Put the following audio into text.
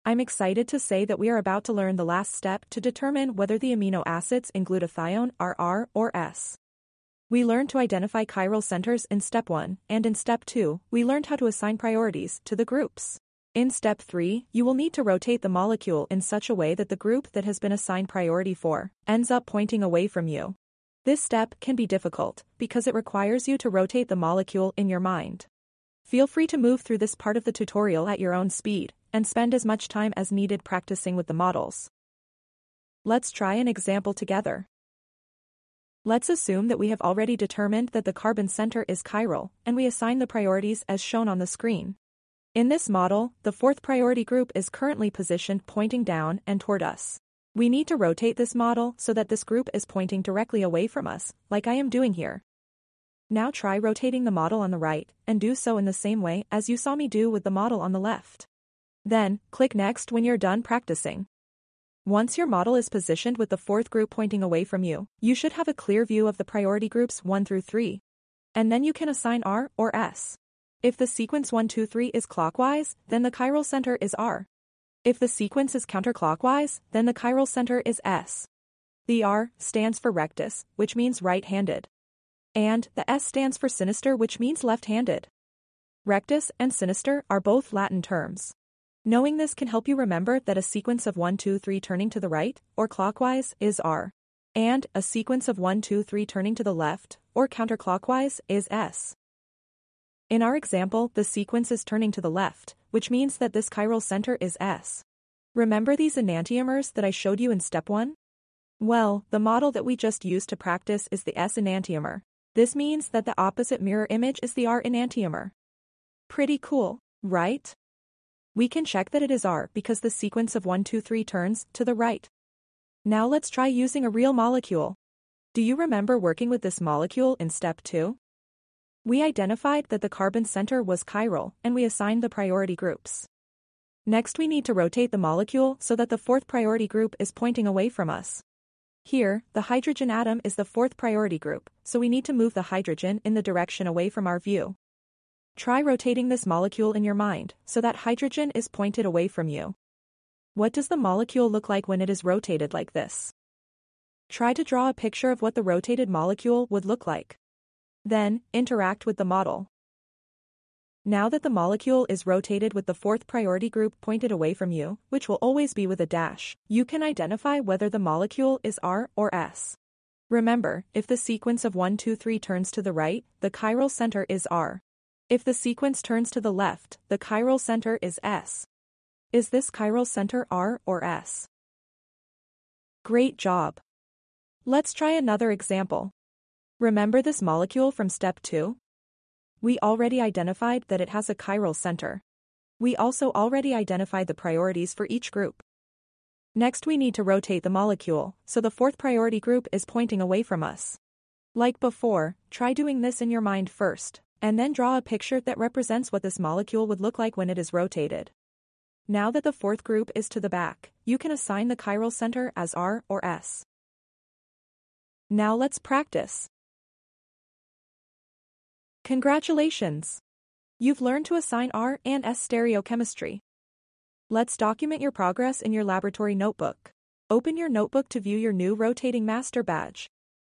I'm excited to say that we are about to learn the last step to determine whether the amino acids in glutathione are R or S. We learned to identify chiral centers in step 1, and in step 2, we learned how to assign priorities to the groups. In step 3, you will need to rotate the molecule in such a way that the group that has been assigned priority 4 ends up pointing away from you. This step can be difficult because it requires you to rotate the molecule in your mind. Feel free to move through this part of the tutorial at your own speed and spend as much time as needed practicing with the models. Let's try an example together. Let's assume that we have already determined that the carbon center is chiral, and we assign the priorities as shown on the screen. In this model, the fourth priority group is currently positioned pointing down and toward us. We need to rotate this model so that this group is pointing directly away from us, like I am doing here. Now try rotating the model on the right, and do so in the same way as you saw me do with the model on the left. Then, click Next when you're done practicing. Once your model is positioned with the fourth group pointing away from you, you should have a clear view of the priority groups 1 through 3. And then you can assign R or S. If the sequence 1, 2, 3 is clockwise, then the chiral center is R. If the sequence is counterclockwise, then the chiral center is S. The R stands for rectus, which means right-handed. And the S stands for sinister, which means left-handed. Rectus and sinister are both Latin terms. Knowing this can help you remember that a sequence of 1, 2, 3 turning to the right, or clockwise, is R. And a sequence of 1, 2, 3 turning to the left, or counterclockwise, is S. In our example, the sequence is turning to the left, which means that this chiral center is S. Remember these enantiomers that I showed you in step 1? Well, the model that we just used to practice is the S enantiomer. This means that the opposite mirror image is the R enantiomer. Pretty cool, right? We can check that it is R because the sequence of 1, 2, 3 turns to the right. Now let's try using a real molecule. Do you remember working with this molecule in step 2? We identified that the carbon center was chiral, and we assigned the priority groups. Next we need to rotate the molecule so that the fourth priority group is pointing away from us. Here, the hydrogen atom is the fourth priority group, so we need to move the hydrogen in the direction away from our view. Try rotating this molecule in your mind so that hydrogen is pointed away from you. What does the molecule look like when it is rotated like this? Try to draw a picture of what the rotated molecule would look like. Then, interact with the model. Now that the molecule is rotated with the fourth priority group pointed away from you, which will always be with a dash, you can identify whether the molecule is R or S. Remember, if the sequence of 1, 2, 3 turns to the right, the chiral center is R. If the sequence turns to the left, the chiral center is S. Is this chiral center R or S? Great job! Let's try another example. Remember this molecule from step 2? We already identified that it has a chiral center. We also already identified the priorities for each group. Next we need to rotate the molecule, so the fourth priority group is pointing away from us. Like before, try doing this in your mind first, and then draw a picture that represents what this molecule would look like when it is rotated. Now that the fourth group is to the back, you can assign the chiral center as R or S. Now let's practice. Congratulations! You've learned to assign R and S stereochemistry. Let's document your progress in your laboratory notebook. Open your notebook to view your new rotating master badge.